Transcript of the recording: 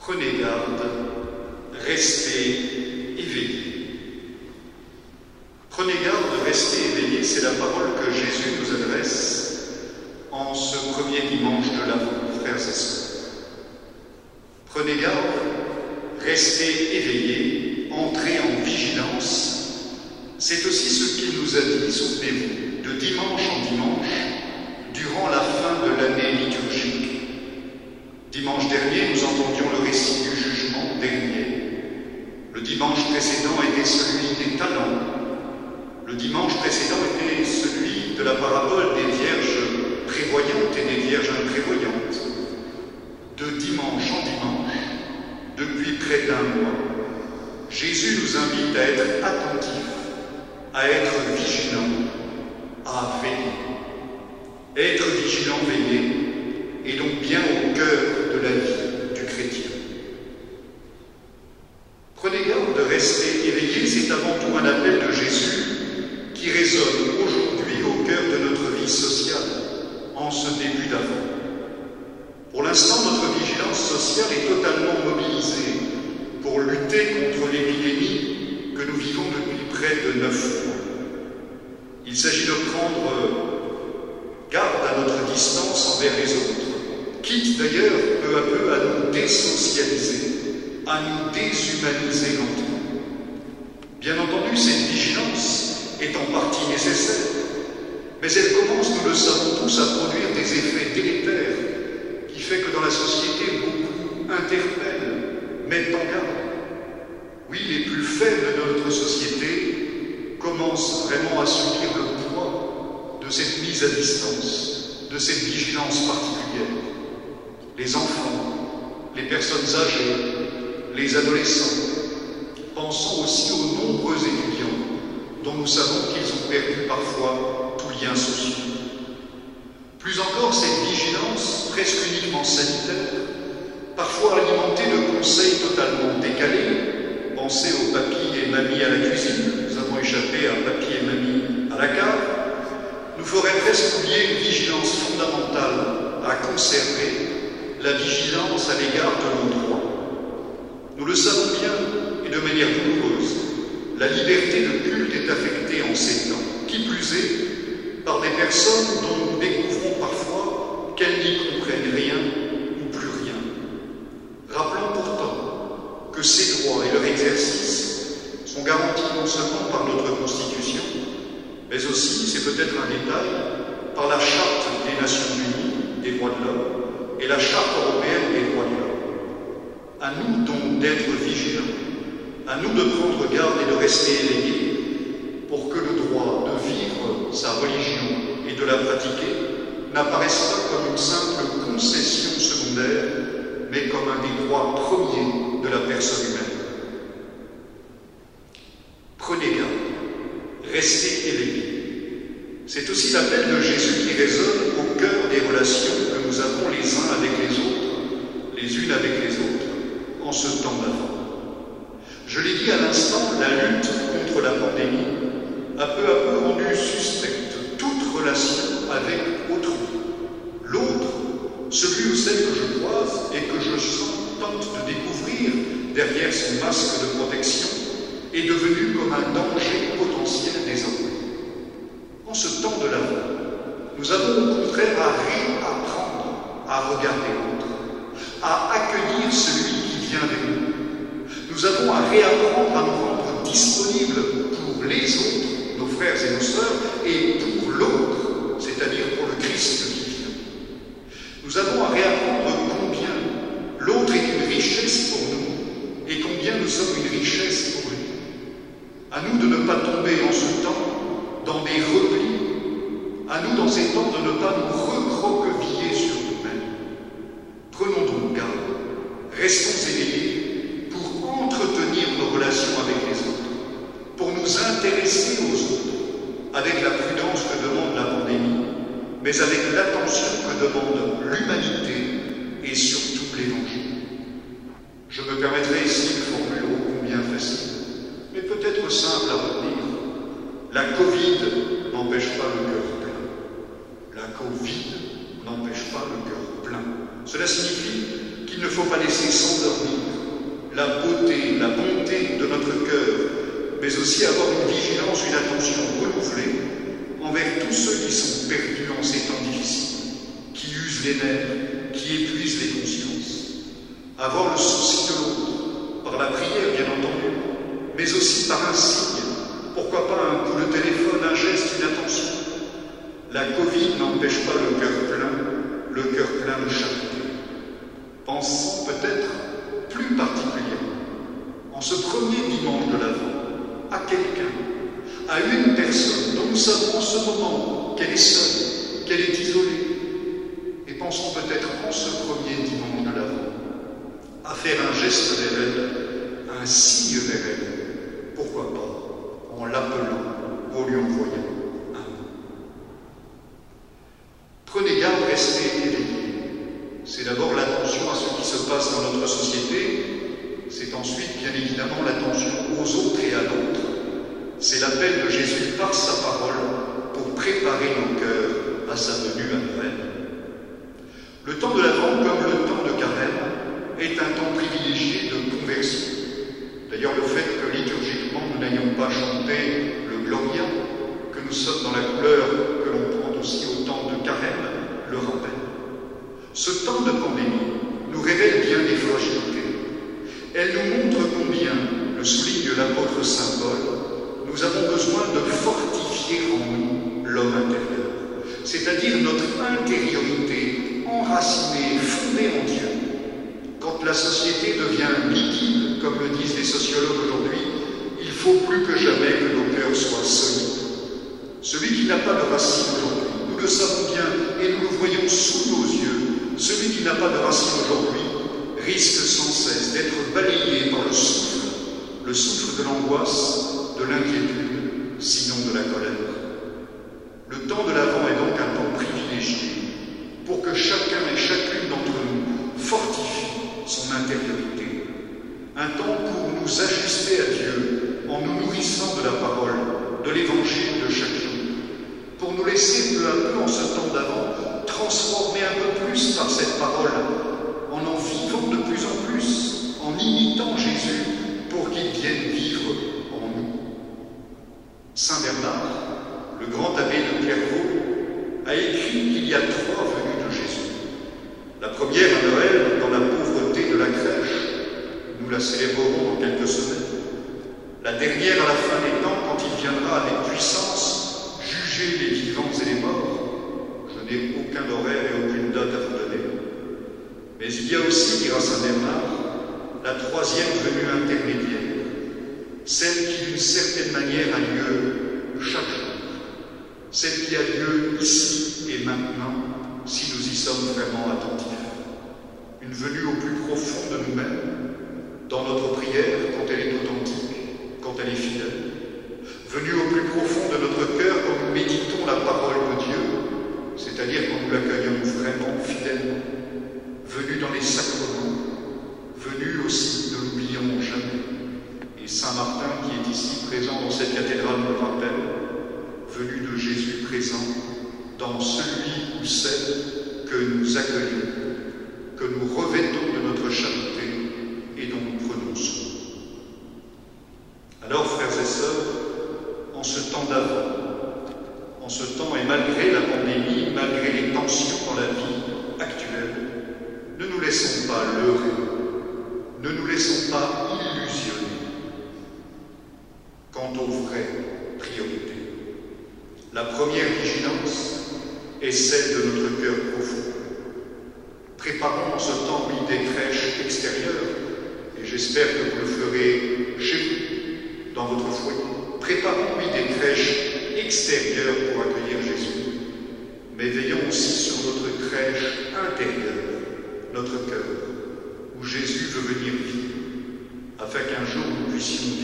Prenez garde, restez éveillés. Prenez garde, restez éveillés, c'est la parole que Jésus nous adresse en ce premier dimanche de l'Avent, frères et sœurs. Prenez garde, restez éveillés, entrez en vigilance. C'est aussi ce qu'il nous a dit, souvenez-vous, de dimanche en dimanche, durant la fin de l'année liturgique. Dimanche dernier, nous entendions le récit du jugement dernier. Le dimanche précédent était celui des talents. Le dimanche précédent était celui de la parabole des vierges prévoyantes et des vierges imprévoyantes. De dimanche en dimanche, depuis près d'un mois, Jésus nous invite à être attentifs, à être vigilants, à veiller. Être vigilant, veiller, et donc bien au cœur de la vie du chrétien. Prenez garde de rester éveillés, c'est avant tout un appel de Jésus qui résonne aujourd'hui au cœur de notre vie sociale, en ce début d'Avent. Pour l'instant, notre vigilance sociale est totalement mobilisée pour lutter contre l'épidémie que nous vivons depuis près de 9 mois. Il s'agit de prendre garde à notre distance envers les autres, quitte d'ailleurs peu à peu à nous désocialiser, à nous déshumaniser lentement. Bien entendu, cette vigilance est en partie nécessaire, mais elle commence, nous le savons tous, à produire des effets délétères qui fait que dans la société, beaucoup interpellent, mettent en garde. Oui, les plus faibles de notre société commencent vraiment à subir le poids de cette mise à distance, de cette vigilance particulière. Les enfants, les personnes âgées, les adolescents. Pensons aussi aux nombreux étudiants dont nous savons qu'ils ont perdu parfois tout lien social. Plus encore, cette vigilance, presque uniquement sanitaire, parfois alimentée de conseils totalement décalés. Pensez aux papis et mamies à la cuisine, nous avons échappé à papy et mamie à la cave, nous ferait presque oublier une vigilance fondamentale à conserver, la vigilance à l'égard de nos droits. Nous le savons bien, et de manière douloureuse, la liberté de culte est affectée en ces temps, qui plus est, par des personnes dont nous découvrons parfois qu'elles n'y comprennent rien ou plus rien. Rappelons pourtant que ces droits et leur exercice sont garantis non seulement par notre Constitution, mais aussi, c'est peut-être un détail, par la Charte des Nations Unies des droits de l'homme et la Charte européenne des droits de l'homme. À nous donc d'être vigilants, à nous de prendre garde et de rester éveillés pour que le droit de vivre sa religion et de la pratiquer n'apparaisse pas comme une simple concession secondaire, mais comme un des droits premiers de la personne humaine. Prenez garde, restez éveillés. C'est aussi l'appel de Jésus qui résonne au cœur des relations que nous avons les uns avec les autres, les unes avec les autres, en ce temps d'Avent. Je l'ai dit à l'instant, la lutte contre la pandémie a peu à peu rendu suspecte toute relation avec autrui. L'autre, celui ou celle que je croise et que je tente de découvrir derrière son masque de protection, est devenu comme un danger potentiel désormais. En ce temps de l'Avent, nous avons au contraire à réapprendre à regarder l'autre, à accueillir celui qui vient vers nous. Nous avons à réapprendre à nous rendre disponibles pour les autres, nos frères et nos sœurs, et pour l'autre, c'est-à-dire pour le Christ qui vient. Nous avons à réapprendre combien l'autre est une richesse pour nous et combien nous sommes une richesse pour lui. À nous de ne pas tomber en ce temps dans des replis, à nous dans ces temps de ne pas nous recroqueviller sur nous-mêmes. Prenons donc garde, restons éveillés pour entretenir nos relations avec les autres, pour nous intéresser aux autres, avec la prudence que demande la pandémie, mais avec l'attention que demande l'humanité et surtout l'Évangile. Je me permettrai ici une formule ô combien facile, mais peut-être simple à retenir. La Covid n'empêche pas le cœur plein. La Covid n'empêche pas le cœur plein. Cela signifie qu'il ne faut pas laisser s'endormir la beauté, la bonté de notre cœur, mais aussi avoir une vigilance, une attention renouvelée envers tous ceux qui sont perdus en ces temps difficiles, qui usent les nerfs, qui épuisent les consciences. Avoir le souci de l'autre, par la prière bien entendu, mais aussi par un signe, pourquoi pas un coup de téléphone, un geste, une attention. La Covid n'empêche pas le cœur plein de charité. Pensons peut-être plus particulièrement, en ce premier dimanche de l'Avent, à quelqu'un, à une personne dont nous savons en ce moment qu'elle est seule, qu'elle est isolée. Et pensons peut-être en ce premier dimanche de l'Avent à faire un geste vers elle, un signe vers elle. Pourquoi pas en l'appelant, en lui envoyant un mot. Prenez garde, restez éveillés. C'est d'abord l'attention à ce qui se passe dans notre société, c'est ensuite bien évidemment l'attention aux autres et à l'autre. C'est l'appel de Jésus par sa parole pour préparer nos cœurs à sa venue à Noël. Le temps de l'Avent, comme le temps de Carême, est un temps privilégié de conversion. D'ailleurs, le fait que liturgiquement nous n'ayons pas chanté le Gloria, que nous sommes dans la couleur que l'on prend aussi au temps de Carême, le rappelle. Ce temps de pandémie nous révèle bien des fragilités. Elle nous montre combien, le souligne l'apôtre Saint Paul, nous avons besoin de fortifier en nous l'homme intérieur, c'est-à-dire notre intériorité enracinée, fondée en Dieu. Quand la société devient liquide, comme le disent les sociologues aujourd'hui, il faut plus que jamais que nos cœurs soient solides. Celui qui n'a pas de racine aujourd'hui, nous le savons bien et nous le voyons sous nos yeux, celui qui n'a pas de racine aujourd'hui risque sans cesse d'être balayé par le souffle de l'angoisse, de l'inquiétude, sinon de la colère. Le temps de l'Avent est donc un temps privilégié pour que chacun et chacune d'entre nous fortifie son intériorité. Un temps pour nous ajuster à Dieu en nous nourrissant de la parole, de l'évangile de chaque jour, pour nous laisser peu à peu en ce temps d'Avent transformer un peu plus par cette parole, en vivant de plus en plus, en imitant Jésus pour qu'il vienne vivre en nous. Saint Bernard, le grand abbé de Clairvaux, a écrit qu'il y a 3 venues de Jésus. La première à Noël, dans la pauvreté de la crèche, nous la célébrerons dans quelques semaines. La dernière à la fin des temps, quand il viendra avec puissance juger les vivants et les morts. Je n'ai aucun horaire et aucune date à vous donner. Mais il y a aussi, dira Saint Bernard, la 3e venue intermédiaire, celle qui d'une certaine manière a lieu chaque jour, celle qui a lieu ici et maintenant, si nous y sommes vraiment attentifs. Une venue au plus profond de nous-mêmes, dans notre prière, quand elle est authentique, quand elle est fidèle. Venue au plus profond de notre cœur, quand nous méditons la parole de Dieu, c'est-à-dire quand nous l'accueillons vraiment fidèlement. Venue dans les sacrements, venue aussi, ne l'oublions jamais. Et Saint Martin, qui est ici présent dans cette cathédrale, me rappelle, venue de Jésus présent dans celui ou celle que nous accueillons, que nous revêtons de notre charité et dont nous prenons soin. Alors, frères et sœurs, en ce temps d'Avent, en ce temps et malgré la pandémie, malgré les tensions dans la vie actuelle, ne nous laissons pas leurrer, ne nous laissons pas illusionner quant aux vraies priorités. La première vigilance est celle de notre cœur profond. Préparons en ce temps, oui, des crèches extérieures, et j'espère que vous le ferez chez vous, dans votre foyer. Préparons, oui, des crèches extérieures pour accueillir Jésus, mais veillons aussi sur notre crèche intérieure, notre cœur, où Jésus veut venir vivre, afin qu'un jour nous puissions